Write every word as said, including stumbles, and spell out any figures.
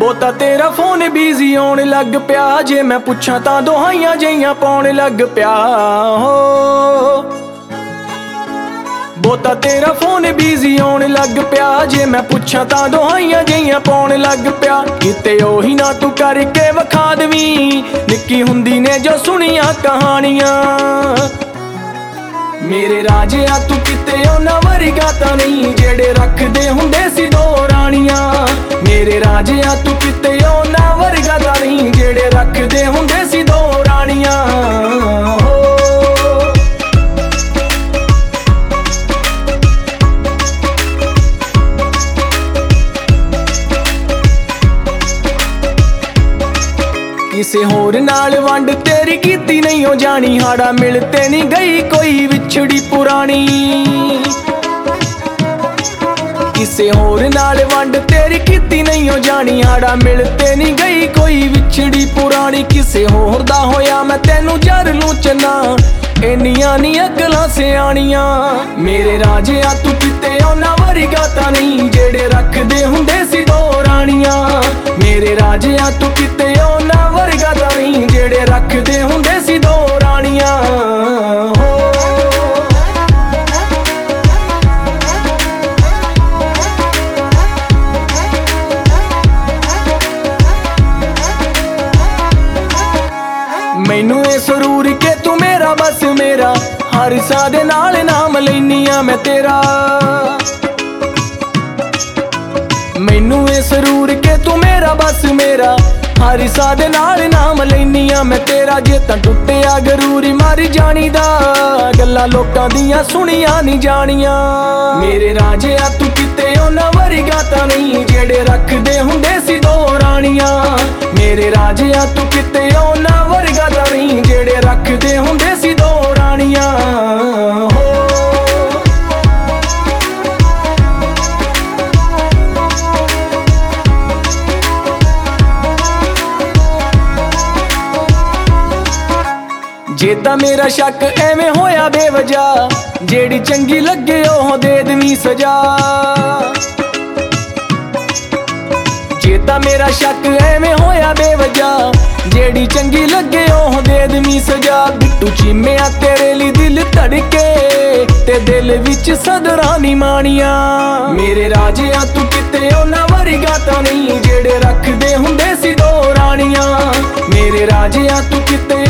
ਬੋਤਾ ਤੇਰਾ phone busy ਆਉਣ ਲੱਗ ਪਿਆ, ਜੇ ਮੈਂ ਪੁੱਛਾਂ ਤਾਂ ਦੁਹਾਈਆਂ ਜਿਹੀਆਂ ਪਾਉਣ ਲੱਗ ਪਿਆ ਹੋ। ਬੋਤਾ ਤੇਰਾ ਫੋਨ ਬਿਜ਼ੀ ਆਉਣ ਲੱਗ ਪਿਆ, ਜੇ ਮੈਂ ਪੁੱਛਾਂ ਤਾਂ ਦੁਹਾਈਆਂ ਜਿਹੀਆਂ ਪਾਉਣ ਲੱਗ ਪਿਆ। ਕਿਤੇ ਉਹੀ ਨਾ ਤੂੰ ਕਰਕੇ ਵਿਖਾ ਦਵੀਂ, ਨਿੱਕੀ ਹੁੰਦੀ ਨੇ ਜੋ ਸੁਣੀਆਂ ਕਹਾਣੀਆਂ। ਮੇਰੇ ਰਾਜਿਆ ਤੂੰ ਕਿਤੇ ਉਹਨਾਂ ਵਰਗਾ ਤਾਂ ਨਹੀਂ, ਜਿਹੜੇ ਰੱਖਦੇ ਹੁੰਦੇ ਸੀ ਦੋ ਰਾਣੀਆਂ। ਮੇਰੇ ਰਾਜਿਆ ਤੂੰ ਕਿਤੇ ਉਹਨਾਂ ਵਰਗਾ ਤਾਂ ਨਹੀਂ, ਜਿਹੜੇ ਰੱਖਦੇ ਹੁੰਦੇ ਸੀ ਦੋ ਰਾਣੀਆਂ। ਕਿਸੇ ਹੋਰ ਨਾਲ ਵੰਡ ਤੇਰੀ ਕੀਤੀ ਨਹੀਂ ਉਹ ਜਾਣੀ, ਹਾੜਾ ਮਿਲ ਤੇ ਨਹੀਂ ਗਈ ਕੋਈ ਵਿਛੜੀ ਪੁਰਾਣੀ। ਕਿਸੇ ਹੋਰ ਨਾਲ ਵੰਡ ਤੇਰੀ ਕੀਤੀ ਨਹੀਂ ਉਹ ਜਾਣੀ, ਹਾੜਾ ਮਿਲ ਤੇ ਨਹੀਂ ਗਈ ਕੋਈ ਵਿਛੜੀ ਪੁਰਾਣੀ। ਕਿਸੇ ਹੋਰ ਦਾ ਹੋਇਆ ਮੈਂ ਤੈਨੂੰ ਜਰ ਨੂੰ ਚੰਨਾ, ਇੰਨੀਆਂ ਨੀ ਅਕਲਾਂ ਸਿਆਣੀਆਂ। ਮੇਰੇ ਰਾਜਿਆ ਤੂੰ ਕਿਤੇ ਉਹਨਾਂ ਵਰਗਾ ਤਾਂ ਨਹੀਂ, ਜਿਹੜੇ ਰੱਖਦੇ ਹੁੰਦੇ ਸੀ ਦੋ ਰਾਣੀਆਂ। ਮੇਰੇ ਰਾਜਿਆ ਤੂੰ ਕਿਤੇ ਉਹਨਾਂ ਵਰਗਾ ਤਾਂ ਨਹੀਂ, ਜਿਹੜੇ ਰੱਖਦੇ ਹੁੰਦੇ ਸੀ ਦੋ ਰਾਣੀਆਂ। ਮੈਨੂੰ ਇਹ ਸਰੂਰ ਕੇ ਤੂੰ ਮੇਰਾ ਬਸ ਮੇਰਾ, ਹਰ ਸਾਹ ਦੇ ਨਾਲ ਨਾਮ ਲੈਨੀ ਆ ਮੈਂ ਤੇਰਾ। ਮੈਨੂੰ ਇਹ ਸਰੂਰ ਕੇ ਤੂੰ ਮੇਰਾ ਬਸ ਮੇਰਾ, ਹਰ ਸਾਹ ਦੇ ਨਾਲ ਨਾਮ ਲੈਨੀ ਆ ਮੈਂ ਤੇਰਾ। ਜੇ ਤਾਂ ਟੁੱਟਿਆ ਗਰੂਰੀ ਮਰ ਜਾਣੀ ਦਾ, ਗੱਲਾਂ ਲੋਕਾਂ ਦੀਆਂ ਸੁਣੀਆਂ ਨਹੀਂ ਜਾਣੀਆਂ। ਮੇਰੇ ਰਾਜਿਆ ਤੂੰ ਕਿਤੇ ਉਹਨਾਂ ਵਰਗਾ ਤਾਂ ਨਹੀਂ, ਜਿਹੜੇ ਰੱਖਦੇ ਹੁੰਦੇ ਸੀ ਦੋ ਰਾਣੀਆਂ। ਮੇਰੇ ਰਾਜਿਆ ਤੂੰ ਕਿਤੇ ਉਹਨਾਂ ਵਰਗਾ ਤਾਂ ਨਹੀਂ, ਜਿਹੜੇ ਰੱਖਦੇ ਹੁੰਦੇ ਸੀ ਦੋ ਰਾਣੀਆਂ। ਜੇ ਤਾਂ ਮੇਰਾ ਸ਼ੱਕ ਐਵੇਂ ਹੋਇਆ ਬੇਵਜ੍ਹਾ, ਜਿਹੜੀ ਚੰਗੀ ਲੱਗੇ ਉਹ ਦੇ ਦੇਵੀਂ ਸਜ਼ਾ। ਜੇ ਤਾਂ ਮੇਰਾ ਸ਼ੱਕ ਐਵੇਂ ਹੋਇਆ ਬੇਵਜ੍ਹਾ, ਜਿਹੜੀ ਚੰਗੀ ਲੱਗੇ ਉਹ ਦੇ ਦੇਵੀਂ ਸਜ਼ਾ। ਬਿੱਟੂ ਚੀਮਿਆ ਤੇਰੇ ਲਈ ਦਿਲ ਧੜਕੇ, ਤੇ ਦਿਲ ਵਿੱਚ ਸਦਰਾਂ ਨੀ ਮਾਣੀਆਂ। ਮੇਰੇ ਰਾਜਿਆ ਤੂੰ ਕਿਤੇ ਉਹਨਾਂ ਵਰਗਾ ਤਾਂ ਨਹੀਂ, ਜਿਹੜੇ ਰੱਖਦੇ ਹੁੰਦੇ ਸੀ ਦੋ ਰਾਣੀਆਂ। ਮੇਰੇ ਰਾਜਿਆ ਤੂੰ ਕਿਤੇ